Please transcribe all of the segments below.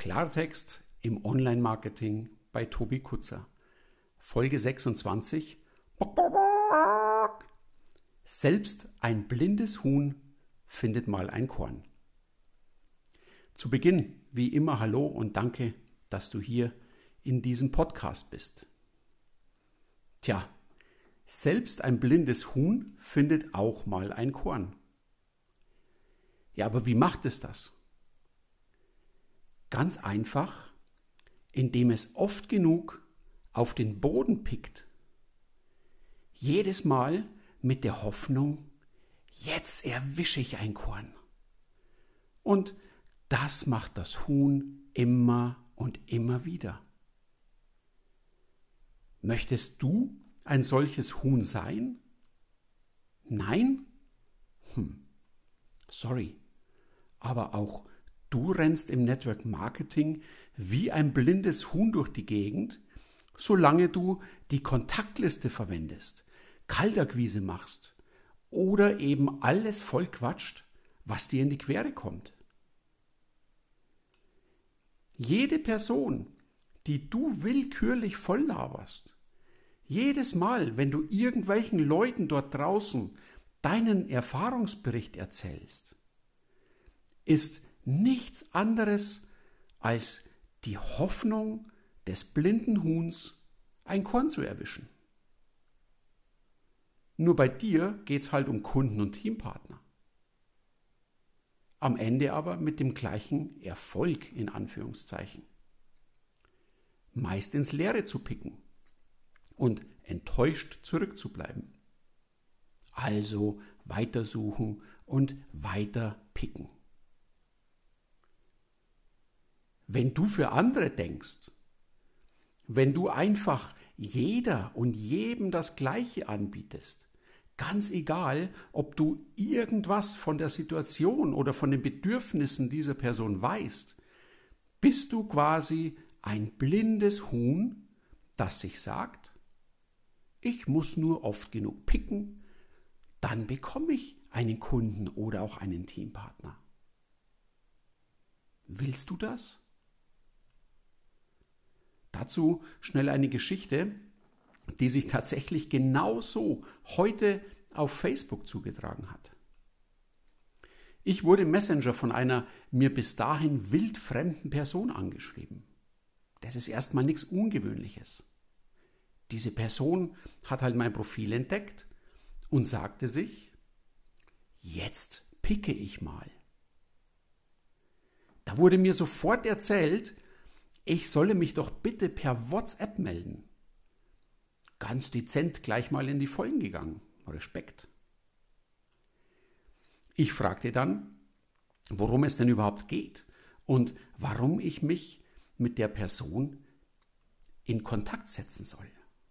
Klartext im Online-Marketing bei Tobi Kutzer. Folge 26. Selbst ein blindes Huhn findet mal ein Korn. Zu Beginn, wie immer, hallo und danke, dass du hier in diesem Podcast bist. Tja, selbst ein blindes Huhn findet auch mal ein Korn. Ja, aber wie macht es das? Ganz einfach, indem es oft genug auf den Boden pickt. Jedes Mal mit der Hoffnung, jetzt erwische ich ein Korn. Und das macht das Huhn immer und immer wieder. Möchtest du ein solches Huhn sein? Nein? Sorry. Aber auch du rennst im Network Marketing wie ein blindes Huhn durch die Gegend, solange du die Kontaktliste verwendest, Kaltakquise machst oder eben alles vollquatscht, was dir in die Quere kommt. Jede Person, die du willkürlich volllaberst, jedes Mal, wenn du irgendwelchen Leuten dort draußen deinen Erfahrungsbericht erzählst, ist nichts anderes als die Hoffnung des blinden Huhns, ein Korn zu erwischen. Nur bei dir geht es halt um Kunden und Teampartner. Am Ende aber mit dem gleichen Erfolg in Anführungszeichen. Meist ins Leere zu picken und enttäuscht zurückzubleiben. Also weitersuchen und weiter picken. Wenn du für andere denkst, wenn du einfach jeder und jedem das Gleiche anbietest, ganz egal, ob du irgendwas von der Situation oder von den Bedürfnissen dieser Person weißt, bist du quasi ein blindes Huhn, das sich sagt, ich muss nur oft genug picken, dann bekomme ich einen Kunden oder auch einen Teampartner. Willst du das? Dazu schnell eine Geschichte, die sich tatsächlich genauso heute auf Facebook zugetragen hat. Ich wurde im Messenger von einer mir bis dahin wildfremden Person angeschrieben. Das ist erstmal nichts Ungewöhnliches. Diese Person hat halt mein Profil entdeckt und sagte sich, jetzt picke ich mal. Da wurde mir sofort erzählt, ich solle mich doch bitte per WhatsApp melden. Ganz dezent gleich mal in die Vollen gegangen. Respekt. Ich fragte dann, worum es denn überhaupt geht und warum ich mich mit der Person in Kontakt setzen soll.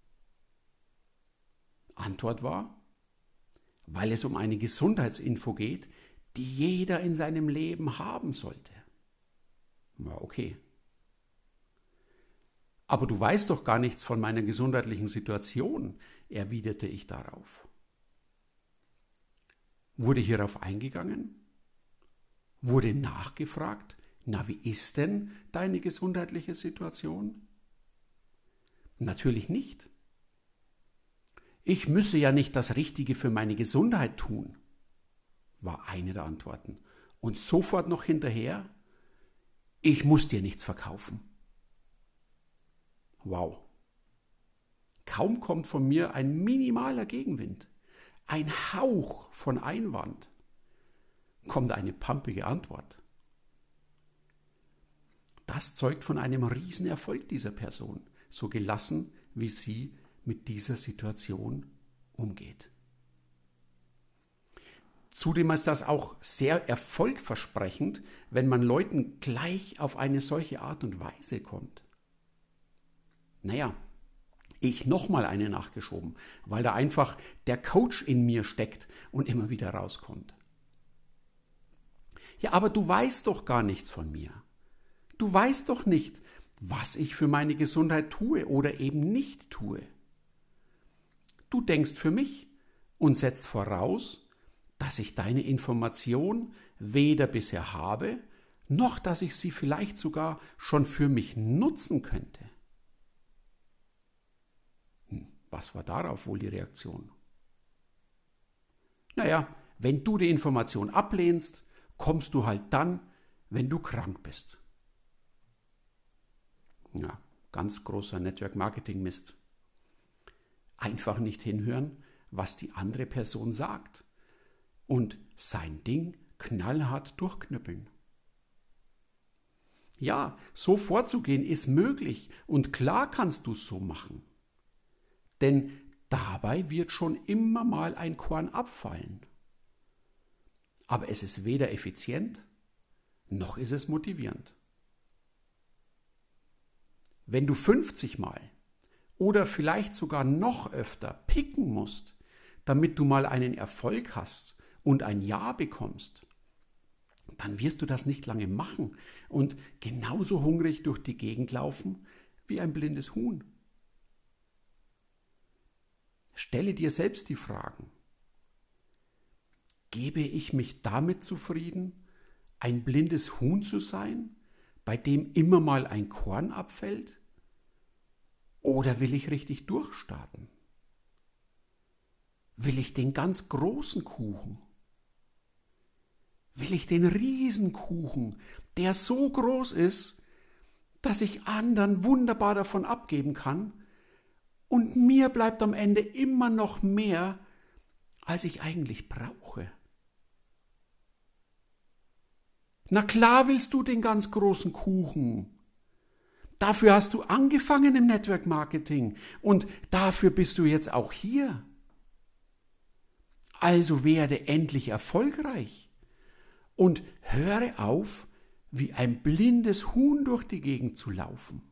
Antwort war, weil es um eine Gesundheitsinfo geht, die jeder in seinem Leben haben sollte. War okay. Aber du weißt doch gar nichts von meiner gesundheitlichen Situation, erwiderte ich darauf. Wurde hierauf eingegangen? Wurde nachgefragt, na, wie ist denn deine gesundheitliche Situation? Natürlich nicht. Ich müsse ja nicht das Richtige für meine Gesundheit tun, war eine der Antworten. Und sofort noch hinterher, ich muss dir nichts verkaufen. Wow. Kaum kommt von mir ein minimaler Gegenwind, ein Hauch von Einwand, kommt eine pampige Antwort. Das zeugt von einem Riesenerfolg dieser Person, so gelassen, wie sie mit dieser Situation umgeht. Zudem ist das auch sehr erfolgversprechend, wenn man Leuten gleich auf eine solche Art und Weise kommt. Naja, ich nochmal eine nachgeschoben, weil da einfach der Coach in mir steckt und immer wieder rauskommt. Ja, aber du weißt doch gar nichts von mir. Du weißt doch nicht, was ich für meine Gesundheit tue oder eben nicht tue. Du denkst für mich und setzt voraus, dass ich deine Information weder bisher habe, noch dass ich sie vielleicht sogar schon für mich nutzen könnte. Was war darauf wohl die Reaktion? Naja, wenn du die Information ablehnst, kommst du halt dann, wenn du krank bist. Ja, ganz großer Network-Marketing-Mist. Einfach nicht hinhören, was die andere Person sagt und sein Ding knallhart durchknüppeln. Ja, so vorzugehen ist möglich und klar kannst du es so machen. Denn dabei wird schon immer mal ein Korn abfallen. Aber es ist weder effizient, noch ist es motivierend. Wenn du 50 Mal oder vielleicht sogar noch öfter picken musst, damit du mal einen Erfolg hast und ein Ja bekommst, dann wirst du das nicht lange machen und genauso hungrig durch die Gegend laufen wie ein blindes Huhn. Stelle dir selbst die Fragen. Gebe ich mich damit zufrieden, ein blindes Huhn zu sein, bei dem immer mal ein Korn abfällt? Oder will ich richtig durchstarten? Will ich den ganz großen Kuchen? Will ich den Riesenkuchen, der so groß ist, dass ich anderen wunderbar davon abgeben kann und mir bleibt am Ende immer noch mehr, als ich eigentlich brauche? Na klar willst du den ganz großen Kuchen. Dafür hast du angefangen im Network Marketing und dafür bist du jetzt auch hier. Also werde endlich erfolgreich und höre auf, wie ein blindes Huhn durch die Gegend zu laufen.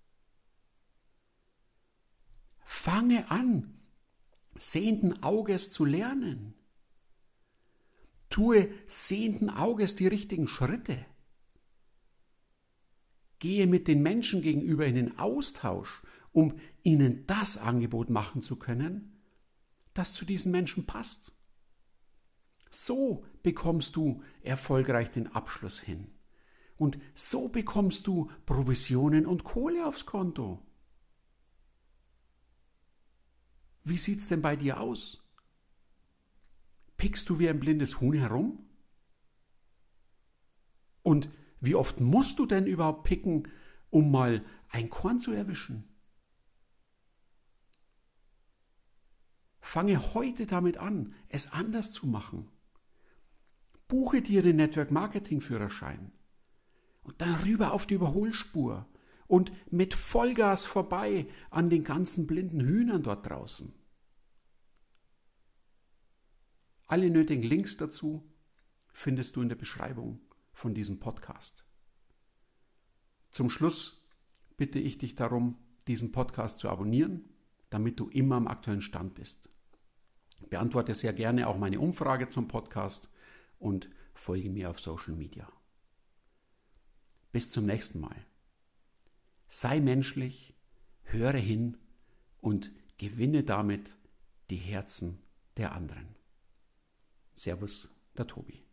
Fange an, sehenden Auges zu lernen. Tue sehenden Auges die richtigen Schritte. Gehe mit den Menschen gegenüber in den Austausch, um ihnen das Angebot machen zu können, das zu diesen Menschen passt. So bekommst du erfolgreich den Abschluss hin. Und so bekommst du Provisionen und Kohle aufs Konto. Wie sieht's denn bei dir aus? Pickst du wie ein blindes Huhn herum? Und wie oft musst du denn überhaupt picken, um mal ein Korn zu erwischen? Fange heute damit an, es anders zu machen. Buche dir den Network-Marketing-Führerschein und dann rüber auf die Überholspur und mit Vollgas vorbei an den ganzen blinden Hühnern dort draußen. Alle nötigen Links dazu findest du in der Beschreibung von diesem Podcast. Zum Schluss bitte ich dich darum, diesen Podcast zu abonnieren, damit du immer am aktuellen Stand bist. Beantworte sehr gerne auch meine Umfrage zum Podcast und folge mir auf Social Media. Bis zum nächsten Mal. Sei menschlich, höre hin und gewinne damit die Herzen der anderen. Servus, der Tobi.